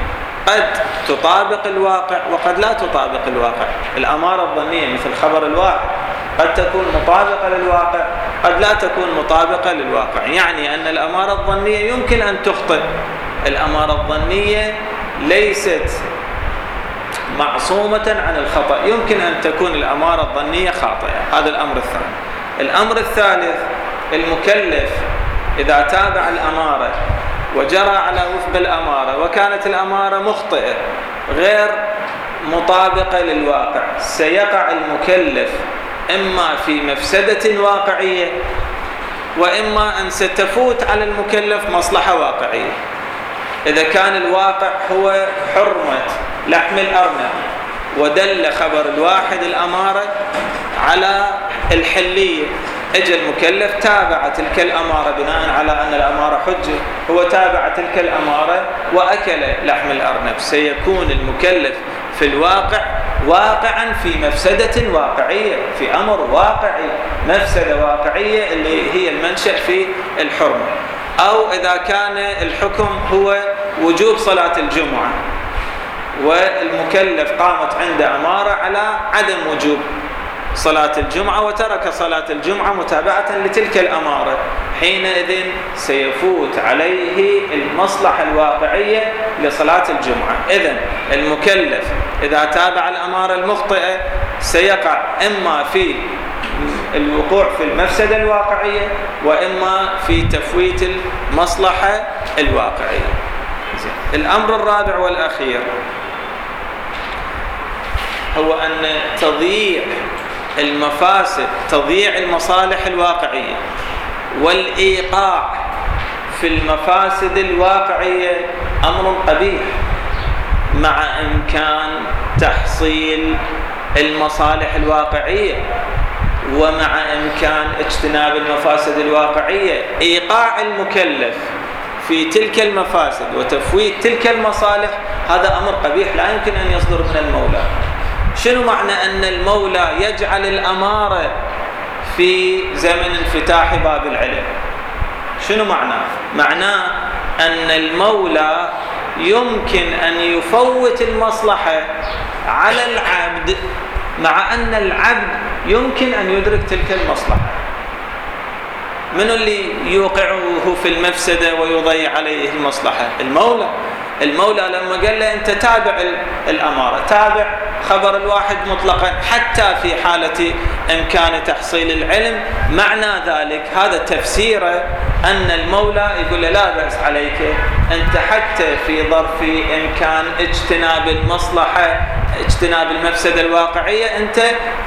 Speaker 1: قد تطابق الواقع وقد لا تطابق الواقع. الأمارة الظنية مثل خبر الواحد قد تكون مطابقة للواقع قد لا تكون مطابقة للواقع. يعني أن الأمارة الظنية يمكن أن تخطئ. الأمارة الظنية ليست معصومة عن الخطأ، يمكن أن تكون الأمارة الظنية خاطئة. هذا الأمر الثاني. الأمر الثالث، المكلف إذا تابع الأمارة وجرى على وفق الأمارة وكانت الأمارة مخطئة غير مطابقة للواقع، سيقع المكلف إما في مفسدة واقعية وإما أن ستفوت على المكلف مصلحة واقعية. إذا كان الواقع هو حرمة لحم الأرنب ودل خبر الواحد الأمارة على الحلية، اجى المكلف تابع تلك الأمارة بناء على أن الأمارة حجة، هو تابع تلك الأمارة وأكل لحم الأرنب، سيكون المكلف في الواقع واقعا في مفسدة واقعية، في أمر واقعي، مفسدة واقعية اللي هي المنشأ في الحرمة. أو إذا كان الحكم هو وجوب صلاة الجمعة والمكلف قامت عنده أمارة على عدم وجوب صلاة الجمعة وترك صلاة الجمعة متابعة لتلك الأمارة، حينئذ سيفوت عليه المصلحة الواقعية لصلاة الجمعة. إذن المكلف إذا تابع الأمارة المخطئة سيقع إما في الوقوع في المفسدة الواقعية وإما في تفويت المصلحة الواقعية. الأمر الرابع والأخير هو أن تضييع المفاسد، تضييع المصالح الواقعية والإيقاع في المفاسد الواقعية أمر قبيح، مع إمكان تحصيل المصالح الواقعية ومع إمكان اجتناب المفاسد الواقعية. إيقاع المكلف في تلك المفاسد وتفويت تلك المصالح هذا أمر قبيح لا يمكن أن يصدر من المولى. شنو معنى أن المولى يجعل الأمارة في زمن انفتاح باب العلم؟ شنو معناه؟ معناه أن المولى يمكن أن يفوت المصلحة على العبد مع أن العبد يمكن أن يدرك تلك المصلحة. من اللي يوقعه في المفسدة ويضيع عليه المصلحة؟ المولى. المولى لما قال له أنت تابع الأمارة، تابع خبر الواحد مطلقا حتى في حالة إمكان تحصيل العلم، معنى ذلك هذا تفسيره أن المولى يقول له لا بأس عليك أنت حتى في ظرف إمكان اجتناب المصلحة، اجتناب المفسدة الواقعية، أنت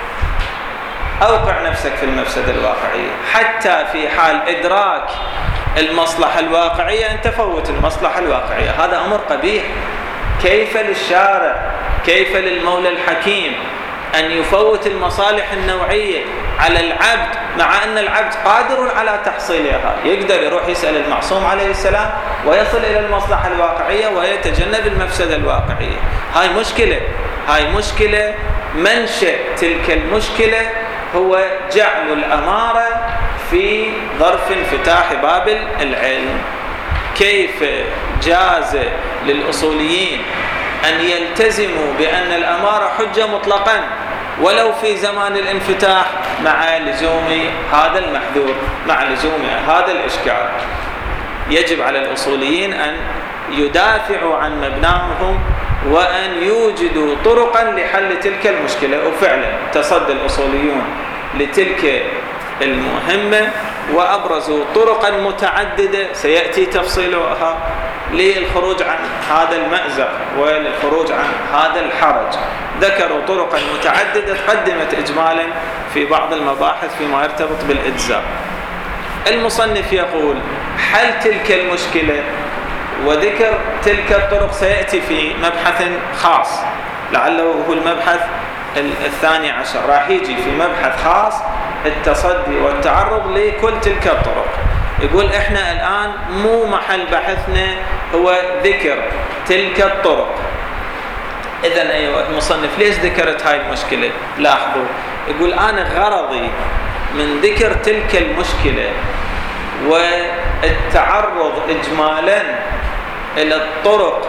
Speaker 1: أوقع نفسك في المفسدة الواقعية، حتى في حال إدراك المصلحة الواقعية أن تفوت المصلحة الواقعية. هذا أمر قبيح. كيف للشارع، كيف للمولى الحكيم أن يفوت المصالح النوعية على العبد مع أن العبد قادر على تحصيلها؟ يقدر يروح يسأل المعصوم عليه السلام ويصل إلى المصلحة الواقعية ويتجنب المفسدة الواقعية. هاي مشكلة، هاي مشكلة. منشأ تلك المشكلة هو جعل الأمارة في ظرف انفتاح باب العلم. كيف جاز للأصوليين أن يلتزموا بأن الأمارة حجة مطلقا ولو في زمان الانفتاح مع لزوم هذا المحذور، مع لزوم هذا الإشكال؟ يجب على الأصوليين أن يدافعوا عن مبناهم وأن يوجدوا طرقا لحل تلك المشكلة. وفعلا تصدى الأصوليون لتلك المهمة وأبرزوا طرقا متعددة سيأتي تفصيلها للخروج عن هذا المأزق وللخروج عن هذا الحرج. ذكروا طرقا متعددة قدمت إجمالا في بعض المباحث فيما يرتبط بالإجزاء. المصنف يقول حل تلك المشكلة وذكر تلك الطرق سيأتي في مبحث خاص، لعله هو المبحث الثاني عشر، راح يجي في مبحث خاص التصدي والتعرض لكل تلك الطرق. يقول احنا الآن مو محل بحثنا هو ذكر تلك الطرق. إذن أيها المصنف ليش ذكرت هاي المشكلة؟ لاحظوا، يقول أنا غرضي من ذكر تلك المشكلة والتعرض إجمالا إلى الطرق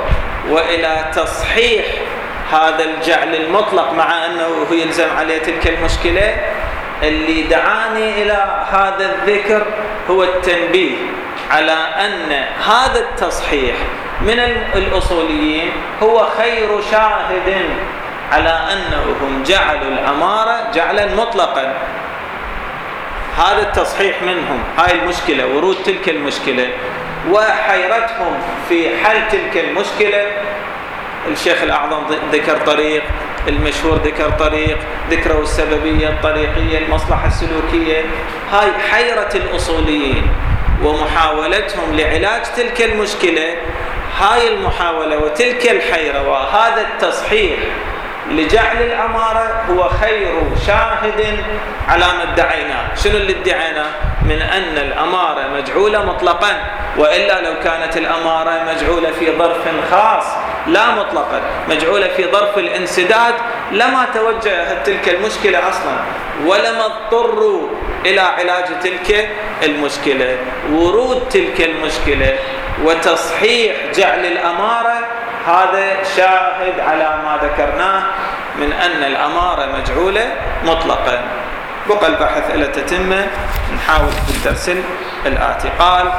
Speaker 1: وإلى تصحيح هذا الجعل المطلق مع أنه يلزم عليه تلك المشكلة. اللي دعاني إلى هذا الذكر هو التنبيه على أن هذا التصحيح من الأصوليين هو خير شاهد على أنهم جعلوا الأمارة جعلا مطلقا. هذا التصحيح منهم، هاي المشكلة، ورود تلك المشكلة وحيرتهم في حل تلك المشكلة. الشيخ الأعظم ذكر طريق، المشهور ذكر طريق، ذكروا السببية، الطريقية، المصلحة السلوكية. هاي حيرة الأصوليين ومحاولتهم لعلاج تلك المشكلة. هاي المحاولة وتلك الحيرة وهذا التصحيح لجعل الأمارة هو خير شاهد على ما ادعيناه. شنو اللي ادعيناه؟ من أن الأمارة مجعولة مطلقا، وإلا لو كانت الأمارة مجعولة في ظرف خاص لا مطلقا، مجعولة في ظرف الانسداد، لما توجهت تلك المشكلة أصلا ولما اضطروا إلى علاج تلك المشكلة. ورود تلك المشكلة وتصحيح جعل الأمارة هذا شاهد على ما ذكرناه من أن الأمارة مجعولة مطلقا. بقى البحث إلى تتمة، نحاول في الدرس الآتي. قال: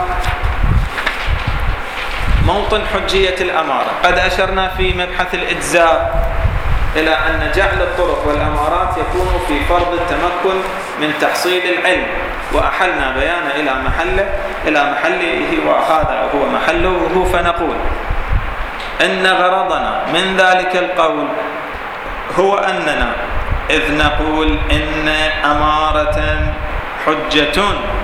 Speaker 1: موطن حجية الأمارة. قد أشرنا في مبحث الإجزاء إلى أن جعل الطرق والأمارات يكون في فرض التمكن من تحصيل العلم، وأحلنا بيانه إلى محله إلى محله وهذا هو محله. فنقول إن غرضنا من ذلك القول هو أننا إذ نقول إن أمارة حجة،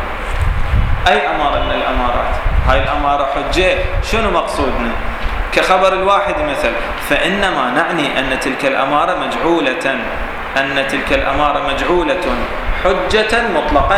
Speaker 1: أي أمارة من الأمارات، هاي الأمارة حجة، شنو مقصودنا؟ كخبر الواحد مثل، فإنما نعني أن تلك الأمارة مجعولة أن تلك الأمارة مجعولة حجة مطلقا،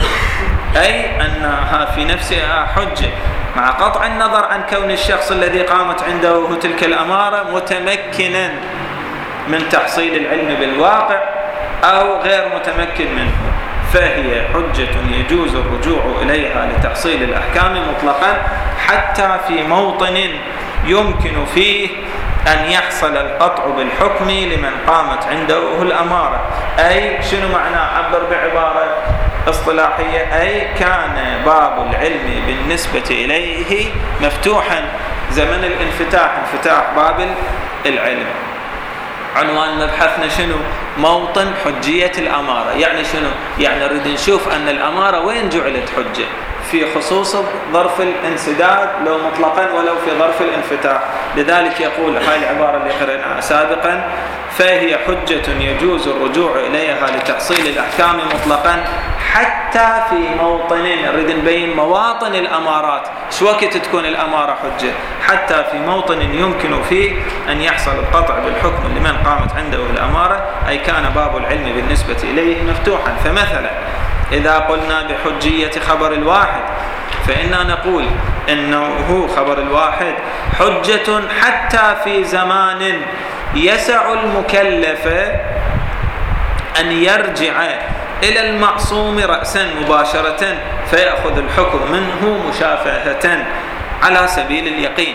Speaker 1: أي أنها في نفسها حجة، مع قطع النظر عن كون الشخص الذي قامت عنده تلك الأمارة متمكنا من تحصيل العلم بالواقع أو غير متمكن منه، فهي حجة يجوز الرجوع إليها لتحصيل الأحكام مطلقا، حتى في موطن يمكن فيه أن يحصل القطع بالحكم لمن قامت عنده الأمارة. أي شنو معنى؟ عبر بعبارة اصطلاحية، أي كان باب العلم بالنسبة إليه مفتوحا، زمن الانفتاح، انفتاح باب العلم. عنوان مبحثنا شنو؟ موطن حجية الأمارة. يعني شنو؟ يعني نريد نشوف أن الأمارة وين جعلت حجة، في خصوص ظرف الانسداد لو مطلقا ولو في ظرف الانفتاح. لذلك يقول هاي العبارة اللي قرأناها سابقا: فهي حجة يجوز الرجوع إليها لتحصيل الأحكام مطلقا، حتى في موطن، نريد نبين مواطن الأمارات، شو وقت تكون الأمارة حجة؟ حتى في موطن يمكن فيه أن يحصل القطع بالحكم لمن قامت عنده الأمارة، أي كان باب العلم بالنسبة إليه مفتوحا. فمثلا إذا قلنا بحجية خبر الواحد، فإننا نقول إنه خبر الواحد حجة حتى في زمان يسع المكلف أن يرجع إلى المعصوم رأسا مباشرة فيأخذ الحكم منه مشافهة على سبيل اليقين.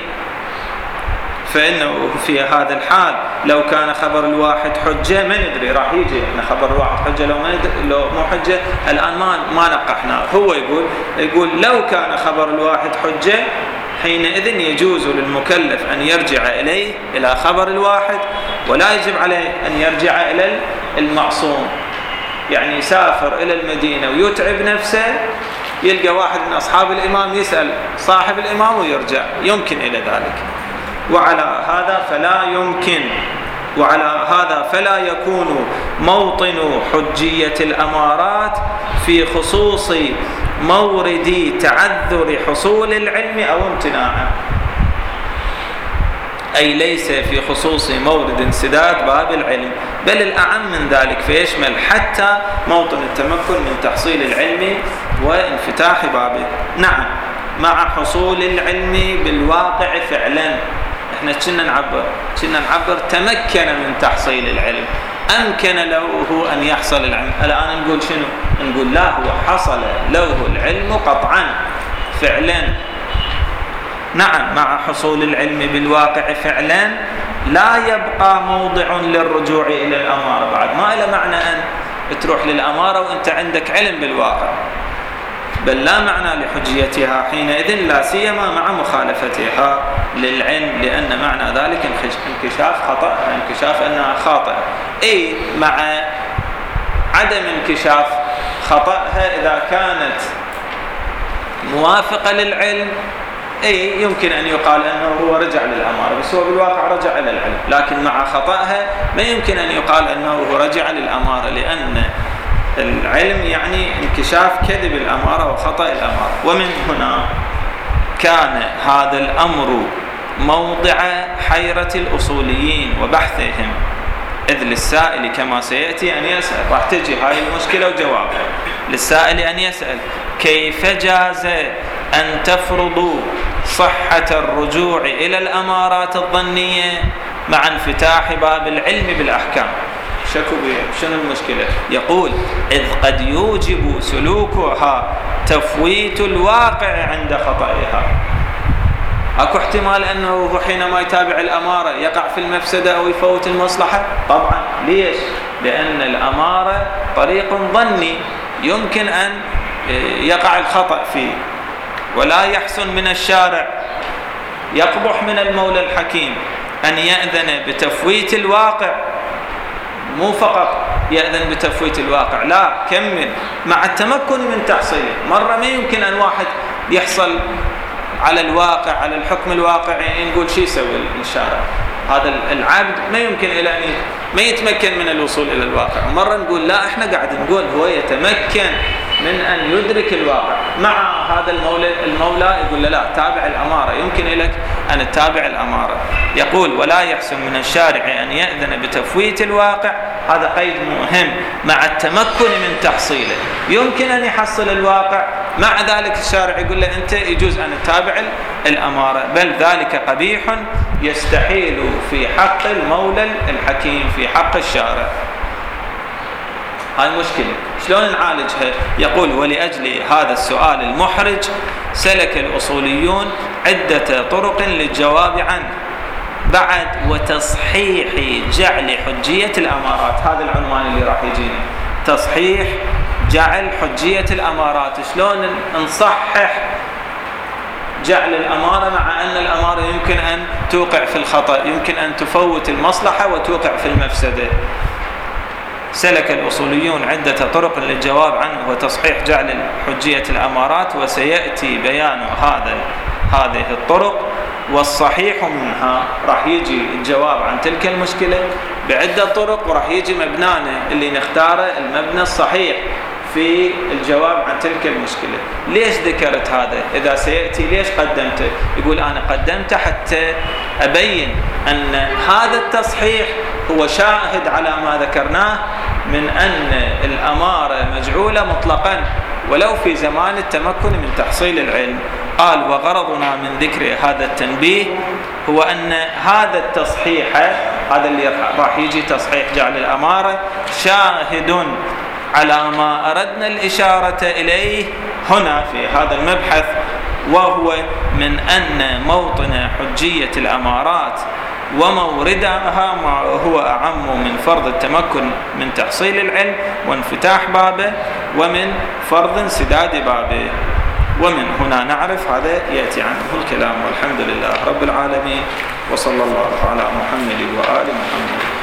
Speaker 1: فإنه في هذا الحال لو كان خبر الواحد حجة، ما ندري راح يجي إن خبر الواحد حجة لو ما لو مو حجة، الآن ما ما نقحنا. هو يقول يقول لو كان خبر الواحد حجة حينئذ يجوز للمكلف أن يرجع إليه إلى خبر الواحد، ولا يجب عليه أن يرجع إلى المعصوم. يعني يسافر إلى المدينة ويتعب نفسه، يلقى واحد من أصحاب الإمام يسأل صاحب الإمام ويرجع، يمكن إلى ذلك. وعلى هذا فلا يمكن وعلى هذا فلا يكون موطن حجية الأمارات في خصوص مورد تعذر حصول العلم أو امتناعه، أي ليس في خصوص مورد انسداد باب العلم، بل الأعم من ذلك، فيشمل حتى موطن التمكن من تحصيل العلم وانفتاح بابه. نعم، مع حصول العلم بالواقع فعلا. احنا كنا نعبر كنا نعبر تمكن من تحصيل العلم، أمكن له هو أن يحصل العلم. الآن نقول شنو؟ نقول لا، هو حصل له العلم قطعا فعلا. نعم مع حصول العلم بالواقع فعلا لا يبقى موضع للرجوع إلى الأمارة بعد. ما إلى معنى أن تروح للأمارة وأنت عندك علم بالواقع، بل لا معنى لحجيتها حينئذ، لا سيما مع مخالفتها للعلم، لأن معنى ذلك انكشاف خطأ، انكشاف أنها خاطئة. أي مع عدم انكشاف خطأها إذا كانت موافقة للعلم، أي يمكن أن يقال أنه هو رجع للأمارة، بس هو بالواقع رجع إلى العلم. لكن مع خطأها ما يمكن أن يقال أنه هو رجع للأمارة، لأن العلم يعني انكشاف كذب الأمارة وخطأ الأمارة. ومن هنا كان هذا الأمر موضع حيرة الأصوليين وبحثهم، إذ للسائل كما سيأتي أن يسأل، راح تجي هاي المشكلة وجوابها. للسائل أن يسأل كيف جاز أن تفرضوا صحة الرجوع إلى الأمارات الظنية مع انفتاح باب العلم بالأحكام؟ شكوا بيه، شنو المشكلة؟ يقول إذ قد يوجب سلوكها تفويت الواقع عند خطئها. أكو احتمال أنه حينما يتابع الأمارة يقع في المفسدة أو يفوت المصلحة؟ طبعا. ليش؟ لأن الأمارة طريق ظني يمكن أن يقع الخطأ فيه، ولا يحسن من الشارع، يقبح من المولى الحكيم أن يأذن بتفويت الواقع. مو فقط يأذن بتفويت الواقع، لا، كمل مع التمكن من تحصيله. مرة ما يمكن أن واحد يحصل على الواقع، على الحكم الواقعي، نقول شو يسوي الشارع؟ هذا العبد ما يمكن إلى أن ما يتمكن من الوصول إلى الواقع. مرة نقول لا، إحنا قاعد نقول هو يتمكن من أن يدرك الواقع. مع هذا المولى المولى يقول له لا، تابع الأمارة، يمكن لك أن تتابع الأمارة. يقول ولا يحسن من الشارع أن يأذن بتفويت الواقع، هذا قيد مهم، مع التمكن من تحصيله. يمكن أن يحصل الواقع، مع ذلك الشارع يقول له أنت يجوز أن تتابع الأمارة، بل ذلك قبيح يستحيل في حق المولى الحكيم، في حق الشارع. هاي مشكلة، شلون نعالجها؟ يقول ولأجل هذا السؤال المحرج سلك الأصوليون عدة طرق للجواب عنه، بعد وتصحيح جعل حجية الأمارات. هذا العنوان اللي راح يجينا، تصحيح جعل حجية الأمارات. شلون نصحح جعل الأمارة، مع أن الأمارة يمكن أن توقع في الخطأ، يمكن أن تفوت المصلحة وتوقع في المفسدة. سلك الأصوليون عدة طرق للجواب عنه وتصحيح جعل حجية الأمارات، وسيأتي بيان هذا هذه الطرق. والصحيح منها راح يجي الجواب عن تلك المشكلة بعدة طرق، وراح يجي مبنانا اللي نختاره المبنى الصحيح في الجواب عن تلك المشكلة. ليش ذكرت هذا؟ إذا سيأتي ليش قدمته؟ يقول أنا قدمته حتى أبين أن هذا التصحيح هو شاهد على ما ذكرناه من أن الأمارة مجعولة مطلقا ولو في زمان التمكن من تحصيل العلم. قال وغرضنا من ذكر هذا التنبيه هو أن هذا التصحيح، هذا اللي راح يجي تصحيح جعل الأمارة، شاهد على ما أردنا الإشارة إليه هنا في هذا المبحث، وهو من أن موطن حجية الأمارات وموردها ما هو أعم من فرض التمكن من تحصيل العلم وانفتاح بابه، ومن فرض انسداد بابه. ومن هنا نعرف هذا يأتي عنه الكلام. والحمد لله رب العالمين، وصلى الله على محمد وآل محمد.